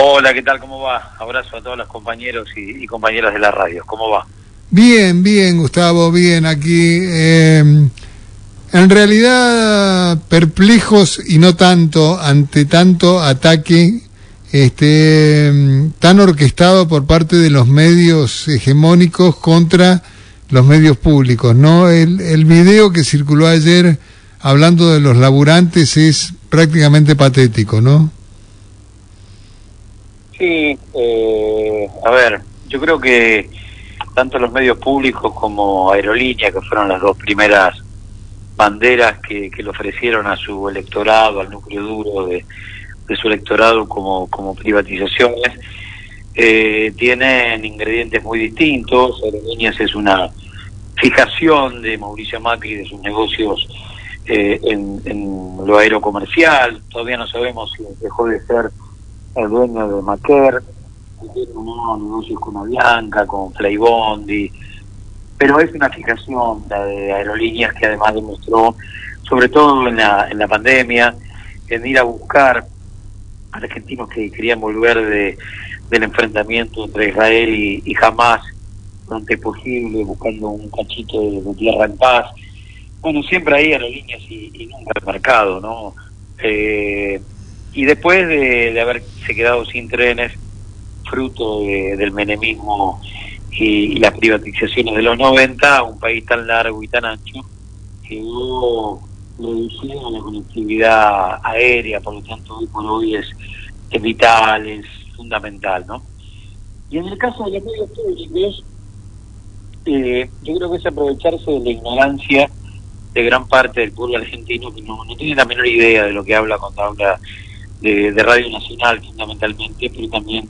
Hola, ¿qué tal? ¿Cómo va? Abrazo a todos los compañeros y compañeras de la radio. ¿Cómo va? Bien, bien, Gustavo, bien, aquí. En realidad, perplejos y no tanto ante tanto ataque tan orquestado por parte de los medios hegemónicos contra los medios públicos, ¿no? El video que circuló ayer hablando de los laburantes es prácticamente patético, ¿no? Sí, a ver, yo creo que tanto los medios públicos como Aerolínea, que fueron las dos primeras banderas que le ofrecieron a su electorado, al núcleo duro de su electorado como privatizaciones, tienen ingredientes muy distintos. Aerolíneas es una fijación de Mauricio Macri de sus negocios en lo aerocomercial. Todavía no sabemos si dejó de ser el dueño de Maquer, tiene unos negocios con Avianca, con Flybondi, pero es una fijación la de Aerolíneas que además demostró, sobre todo en la pandemia, en ir a buscar a argentinos que querían volver del enfrentamiento entre Israel y Hamás lo antes posible, buscando un cachito de tierra en paz. Bueno, siempre hay Aerolíneas y nunca el mercado, ¿no? Y después de haberse quedado sin trenes, fruto del menemismo y las privatizaciones de los 90, un país tan largo y tan ancho quedó reducido a la conectividad aérea, por lo tanto hoy por hoy es vital, es fundamental, ¿no? Y en el caso de los medios públicos, yo creo que es aprovecharse de la ignorancia de gran parte del pueblo argentino que no tiene la menor idea de lo que habla cuando habla de Radio Nacional fundamentalmente, pero también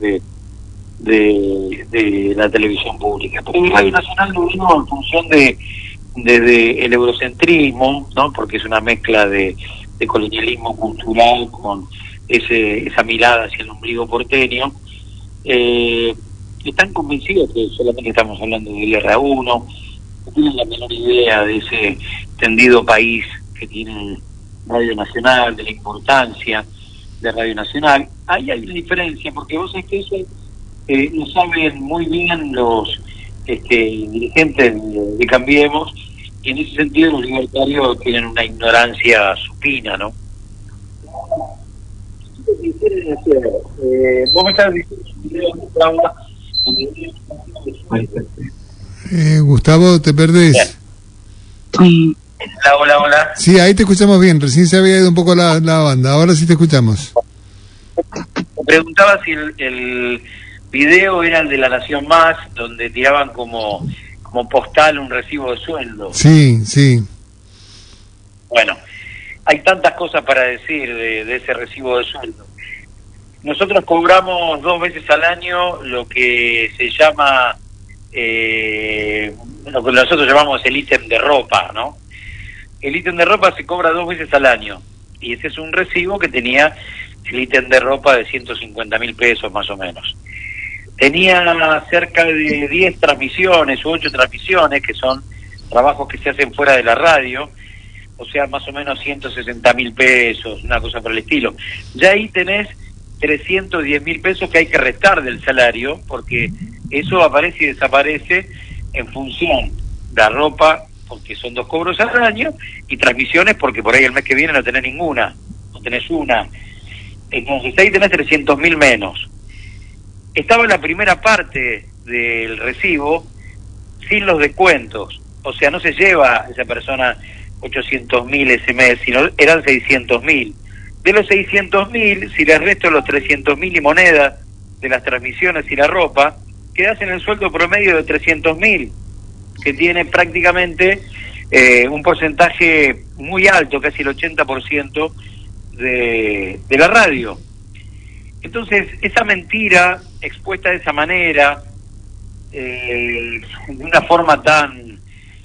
de la televisión pública. Pero Radio Nacional lo vino en función de el eurocentrismo, ¿no? Porque es una mezcla de colonialismo cultural con esa mirada hacia el ombligo porteño. Están convencidos que solamente estamos hablando de Guerra 1, no tienen la menor idea de ese tendido país que tiene Radio Nacional, de la importancia de Radio Nacional. Ahí hay una diferencia, porque vos sabés que eso lo saben muy bien los dirigentes de Cambiemos, y en ese sentido los libertarios tienen una ignorancia supina, ¿no? Vos me estás diciendo, Gustavo, te perdés. Hola. Sí, ahí te escuchamos bien, recién se había ido un poco la banda, ahora sí te escuchamos. Me preguntaba si el video era el de La Nación Más, donde tiraban como postal un recibo de sueldo. Sí. Bueno, hay tantas cosas para decir de ese recibo de sueldo. Nosotros cobramos 2 veces al año lo que se llama, lo que nosotros llamamos el ítem de ropa, ¿no? El ítem de ropa se cobra 2 veces al año, y ese es un recibo que tenía el ítem de ropa de 150.000 pesos más o menos. Tenía cerca de 10 transmisiones u 8 transmisiones, que son trabajos que se hacen fuera de la radio, o sea, más o menos 160.000 pesos, una cosa por el estilo. Ya ahí tenés 310.000 pesos que hay que restar del salario, porque eso aparece y desaparece en función de la ropa, porque son 2 cobros al año, y transmisiones porque por ahí el mes que viene no tenés ninguna, no tenés una. Entonces ahí tenés 300.000 menos. Estaba en la primera parte del recibo sin los descuentos, o sea, no se lleva esa persona 800.000 ese mes, sino eran 600.000. De los 600.000, si les resto los 300.000 y moneda de las transmisiones y la ropa, quedás en el sueldo promedio de 300.000, que tiene prácticamente un porcentaje muy alto, casi el 80% de la radio. Entonces, esa mentira expuesta de esa manera, de una forma tan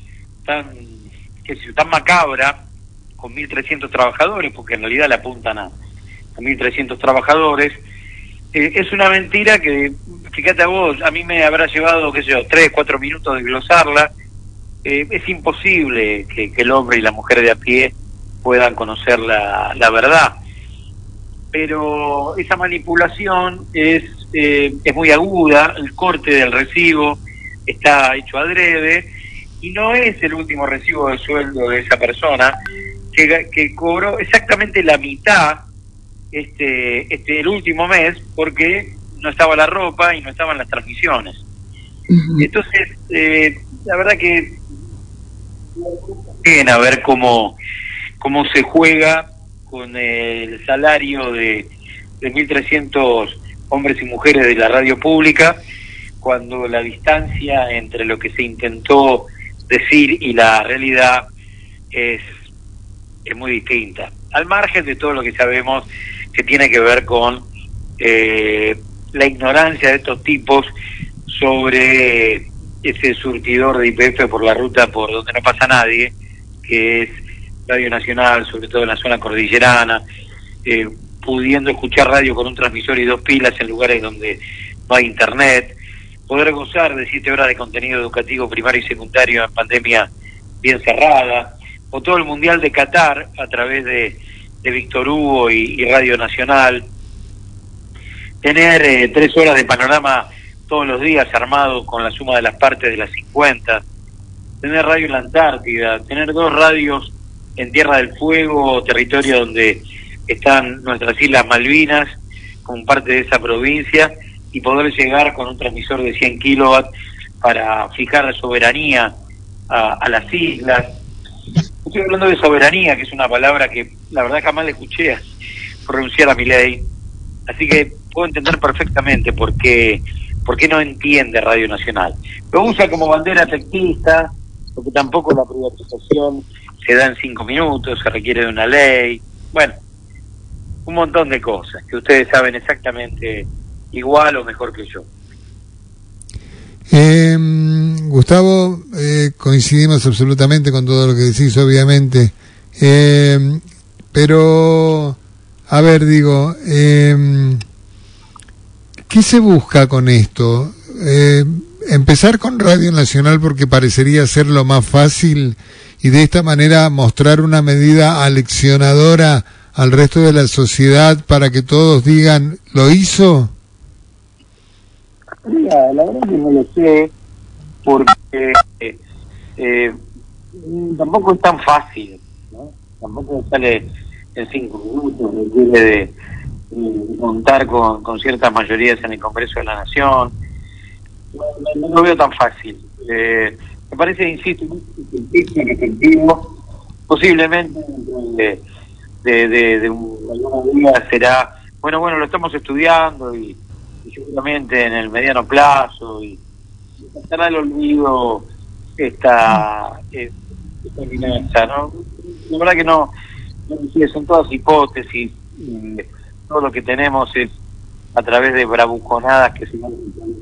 macabra, con 1.300 trabajadores, porque en realidad le apuntan a 1.300 trabajadores, es una mentira que, fíjate a vos, a mí me habrá llevado, 3-4 minutos de glosarla. Es imposible que el hombre y la mujer de a pie puedan conocer la verdad. pero esa manipulación es muy aguda. El corte del recibo está hecho adrede y no es el último recibo de sueldo de esa persona que cobró exactamente la mitad el último mes, porque no estaba la ropa y no estaban las transmisiones. Entonces, la verdad que bien a ver cómo se juega con el salario de 1.300 hombres y mujeres de la radio pública, cuando la distancia entre lo que se intentó decir y la realidad es muy distinta, al margen de todo lo que sabemos que tiene que ver con la ignorancia de estos tipos sobre ese surtidor de YPF por la ruta por donde no pasa nadie, que es Radio Nacional, sobre todo en la zona cordillerana, pudiendo escuchar radio con un transmisor y 2 pilas en lugares donde no hay internet, poder gozar de 7 horas de contenido educativo primario y secundario en pandemia bien cerrada, o todo el Mundial de Qatar a través de Víctor Hugo y Radio Nacional, tener 3 horas de panorama todos los días armado con la suma de las partes de las 50, tener radio en la Antártida, tener 2 radios en Tierra del Fuego, territorio donde están nuestras Islas Malvinas, como parte de esa provincia, y poder llegar con un transmisor de 100 kilowatts para fijar la soberanía a las islas. Estoy hablando de soberanía, que es una palabra que la verdad jamás le escuché pronunciar a Milei, así que puedo entender perfectamente por qué no entiende Radio Nacional. Lo usa como bandera efectista, porque tampoco la privatización se da en 5 minutos, se requiere de una ley, bueno, un montón de cosas que ustedes saben exactamente igual o mejor que yo. Gustavo, coincidimos absolutamente con todo lo que decís, obviamente, pero a ver, digo, ¿qué se busca con esto? Empezar con Radio Nacional porque parecería ser lo más fácil y de esta manera mostrar una medida aleccionadora al resto de la sociedad para que todos digan, ¿lo hizo? Mira, la verdad que no lo sé, porque tampoco es tan fácil, ¿no? Tampoco sale en 5 minutos, requiere de contar con ciertas mayorías en el Congreso de la Nación. No lo veo tan fácil. Me parece, insisto, muy efectivo. Posiblemente de algunos días será, bueno, lo estamos estudiando y seguramente en el mediano plazo y pasará al olvido esta amenaza, ¿no? La verdad que no son todas hipótesis. Todo lo que tenemos es a través de bravuconadas que se van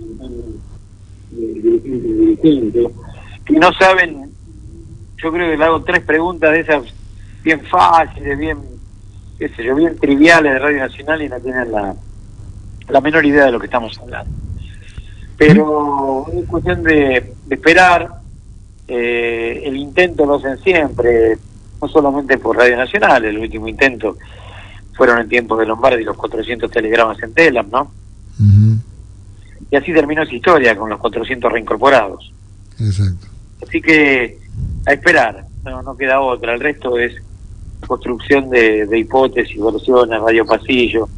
dirigentes que no saben. Yo creo que le hago 3 preguntas de esas bien fáciles, bien triviales de Radio Nacional y no tienen la menor idea de lo que estamos hablando. Pero es cuestión de esperar. El intento lo hacen siempre, no solamente por Radio Nacional. El último intento fueron en tiempos de Lombardi los 400 telegramas en Telam, ¿no? Uh-huh. Y así terminó esa historia con los 400 reincorporados. Exacto. Así que a esperar, no queda otra. El resto es construcción de hipótesis, versiones, radio pasillo.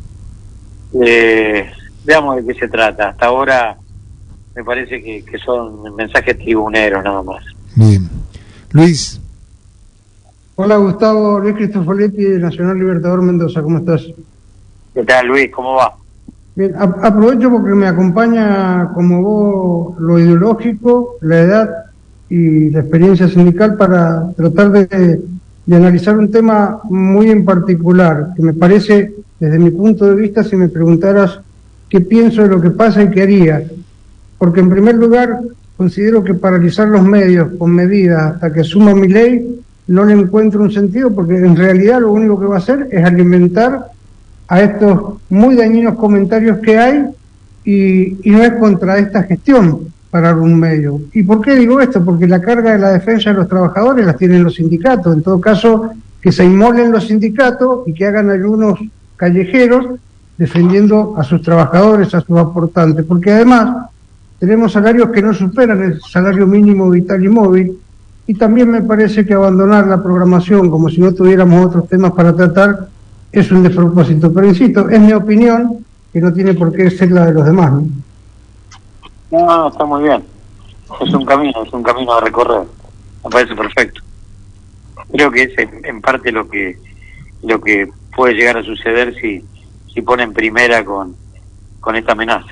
Veamos de qué se trata. Hasta ahora me parece que son mensajes tribuneros nada más. Bien. Luis. Hola Gustavo, Luis Cristofoletti de Nacional Libertador Mendoza, ¿cómo estás? ¿Qué tal, Luis? ¿Cómo va? Bien, aprovecho porque me acompaña como vos lo ideológico, la edad y la experiencia sindical para tratar de analizar un tema muy en particular, que me parece, desde mi punto de vista, si me preguntaras qué pienso de lo que pasa y qué haría. Porque en primer lugar, considero que paralizar los medios con medidas hasta que asuma Milei no le encuentro un sentido, porque en realidad lo único que va a hacer es alimentar a estos muy dañinos comentarios que hay y no es contra esta gestión parar un medio. ¿Y por qué digo esto? Porque la carga de la defensa de los trabajadores las tienen los sindicatos. En todo caso, que se inmolen los sindicatos y que hagan ayunos callejeros defendiendo a sus trabajadores, a sus aportantes, porque además tenemos salarios que no superan el salario mínimo vital y móvil, y también me parece que abandonar la programación como si no tuviéramos otros temas para tratar es un despropósito, pero insisto, es mi opinión, que no tiene por qué ser la de los demás, ¿no? No, está muy bien. Es un camino a recorrer. Me parece perfecto. Creo que es en parte lo que puede llegar a suceder si ponen primera con esta amenaza.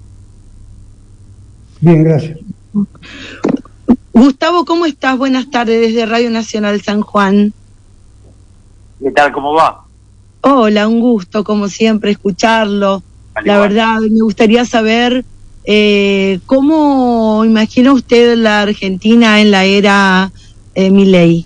Bien, gracias. Gustavo, ¿cómo estás? Buenas tardes desde Radio Nacional San Juan. ¿Qué tal? ¿Cómo va? Hola, un gusto, como siempre, escucharlo. La verdad, me gustaría saber cómo imagina usted la Argentina en la era Milei.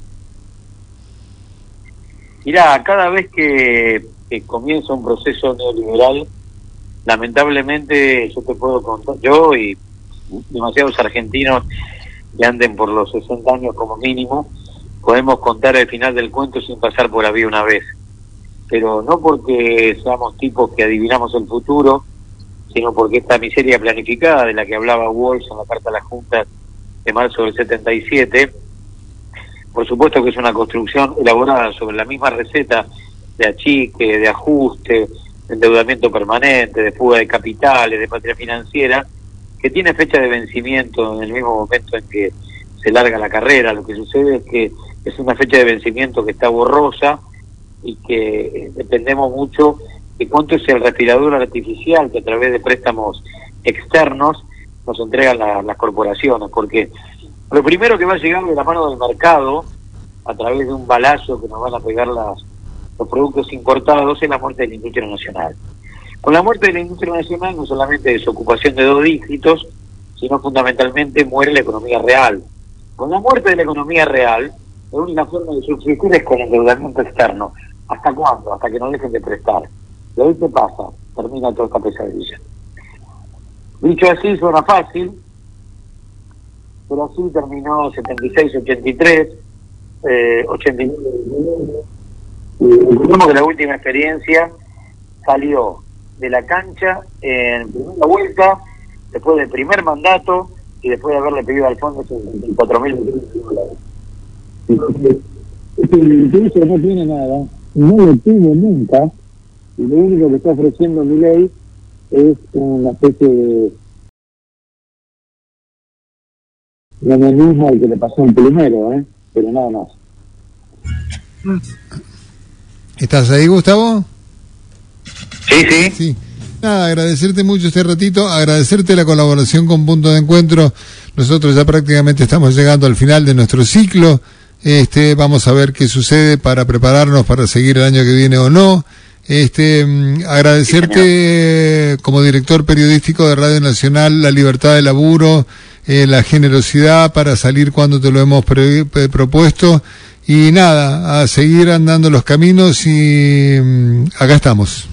Mirá, cada vez que comienza un proceso neoliberal, lamentablemente yo te puedo contar, yo y demasiados argentinos que anden por los 60 años como mínimo, podemos contar el final del cuento sin pasar por había una vez. Pero no porque seamos tipos que adivinamos el futuro, sino porque esta miseria planificada de la que hablaba Walsh en la Carta a la Junta de marzo del 77, por supuesto que es una construcción elaborada sobre la misma receta de achique, de ajuste, de endeudamiento permanente, de fuga de capitales, de patria financiera, que tiene fecha de vencimiento en el mismo momento en que se larga la carrera. Lo que sucede es que es una fecha de vencimiento que está borrosa y que dependemos mucho de cuánto es el respirador artificial que a través de préstamos externos nos entregan las corporaciones, porque lo primero que va a llegar de la mano del mercado a través de un balazo que nos van a pegar los productos importados es la muerte de la industria nacional. Con la muerte de la industria nacional no solamente desocupación de 2 dígitos, sino fundamentalmente muere la economía real. Con la muerte de la economía real, la única forma de subsistir es con el endeudamiento externo. ¿Hasta cuándo? Hasta que no dejen de prestar. Y ahí, ¿qué pasa? Termina toda esta pesadilla. Dicho así, suena fácil, pero así terminó 76, 83, 89. Y recordemos que la última experiencia salió de la cancha en primera vuelta, después del primer mandato y después de haberle pedido al fondo $54.000 millones. Incluso no tiene nada, no lo tuvo nunca, y lo único que está ofreciendo Milei es una especie de mecanismo al que le pasó el primero, pero nada más. ¿Estás ahí, Gustavo? Sí. Sí. Nada, agradecerte mucho este ratito, agradecerte la colaboración con Punto de Encuentro. Nosotros ya prácticamente estamos llegando al final de nuestro ciclo. Vamos a ver qué sucede para prepararnos para seguir el año que viene o no. Agradecerte como director periodístico de Radio Nacional la libertad de laburo, la generosidad para salir cuando te lo hemos propuesto, y nada, a seguir andando los caminos, y acá estamos.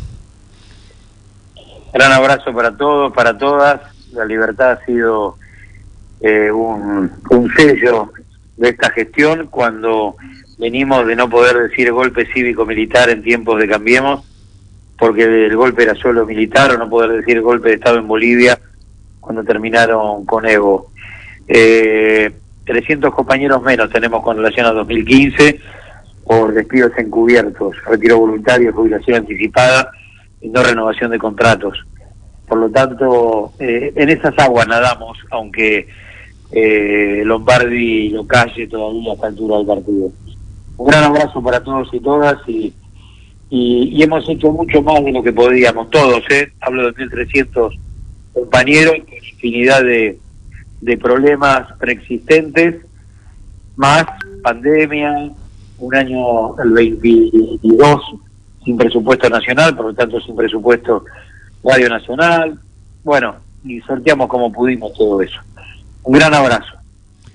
Gran abrazo para todos, para todas. La libertad ha sido un sello de esta gestión cuando venimos de no poder decir golpe cívico-militar en tiempos de Cambiemos, porque el golpe era solo militar, o no poder decir golpe de Estado en Bolivia cuando terminaron con Evo. 300 compañeros menos tenemos con relación a 2015 por despidos encubiertos, retiro voluntario, jubilación anticipada y no renovación de contratos. Por lo tanto, en esas aguas nadamos, aunque Lombardi lo calle todavía a esta altura del partido. Un gran abrazo para todos y todas, y hemos hecho mucho más de lo que podíamos, todos, hablo de 1.300 compañeros, con infinidad de problemas preexistentes, más pandemia, un año, el 22, sin presupuesto nacional, por lo tanto sin presupuesto Radio Nacional, bueno, y sorteamos como pudimos todo eso. Un gran abrazo.